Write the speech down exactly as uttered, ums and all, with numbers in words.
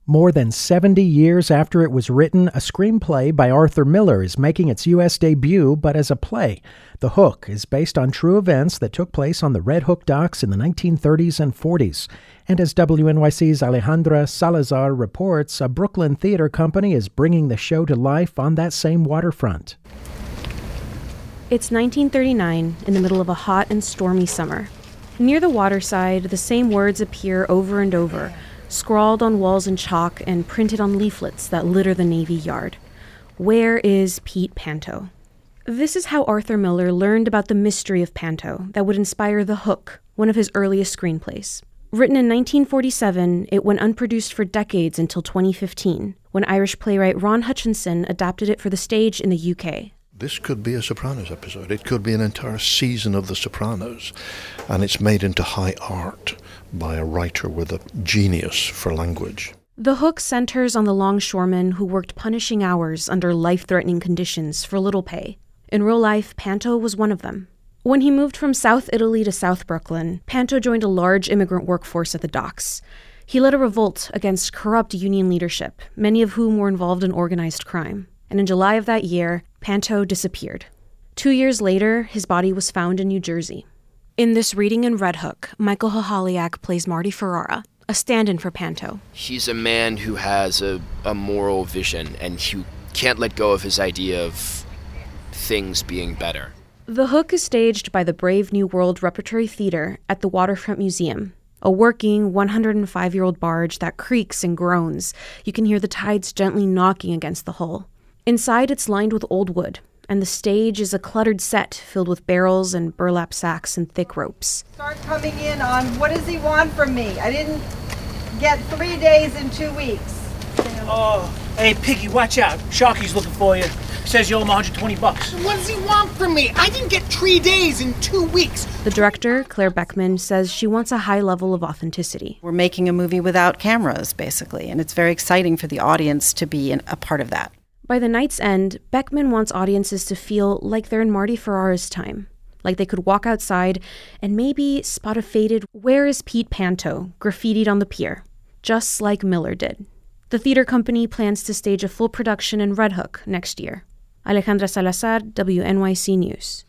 More than seventy years after it was written, a screenplay by Arthur Miller is making its U S debut, but as a play. The Hook is based on true events that took place on the Red Hook docks in the nineteen thirties and forties. And as W N Y C's Alejandra Salazar reports, a Brooklyn theater company is bringing the show to life on that same waterfront. It's nineteen thirty-nine, in the middle of a hot and stormy summer. Near the waterside, the same words appear over and over, scrawled on walls in chalk and printed on leaflets that litter the Navy Yard. Where is Pete Panto? This is how Arthur Miller learned about the mystery of Panto that would inspire The Hook, one of his earliest screenplays. Written in nineteen forty-seven, it went unproduced for decades until twenty fifteen, when Irish playwright Ron Hutchinson adapted it for the stage in the U K. This could be a Sopranos episode. It could be an entire season of The Sopranos, and it's made into high art by a writer with a genius for language. The Hook centers on the longshoremen who worked punishing hours under life-threatening conditions for little pay. In real life, Panto was one of them. When he moved from South Italy to South Brooklyn, Panto joined a large immigrant workforce at the docks. He led a revolt against corrupt union leadership, many of whom were involved in organized crime. And in July of that year, Panto disappeared. Two years later, his body was found in New Jersey. In this reading in Red Hook, Michael Hahaliak plays Marty Ferrara, a stand-in for Panto. He's a man who has a, a moral vision and who can't let go of his idea of things being better. The Hook is staged by the Brave New World Repertory Theater at the Waterfront Museum, a working one hundred five-year-old barge that creaks and groans. You can hear the tides gently knocking against the hull. Inside, it's lined with old wood, and the stage is a cluttered set filled with barrels and burlap sacks and thick ropes. Start coming in on what does he want from me? I didn't get three days in two weeks. Oh, hey, Piggy, watch out. Sharky's looking for you. Says you owe him one hundred twenty bucks. What does he want from me? I didn't get three days in two weeks. The director, Claire Beckman, says she wants a high level of authenticity. We're making a movie without cameras, basically, and it's very exciting for the audience to be an, a part of that. By the night's end, Beckman wants audiences to feel like they're in Marty Ferrara's time, like they could walk outside and maybe spot a faded "Where is Pete Panto?" graffitied on the pier, just like Miller did. The theater company plans to stage a full production in Red Hook next year. Alejandra Salazar, W N Y C News.